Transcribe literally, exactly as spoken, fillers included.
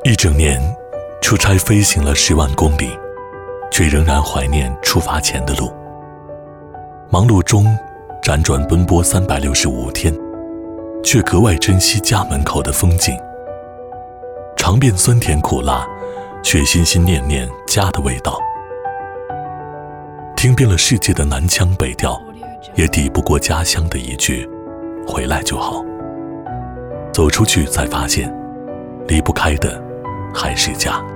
一整年出差飞行了十万公里，却仍然怀念出发前的路。忙碌中辗转奔波三百六十五天，却格外珍惜家门口的风景。尝遍酸甜苦辣，却心心念念家的味道。听遍了世界的南腔北调，也抵不过家乡的一句回来就好。走出去才发现，离不开的还是家。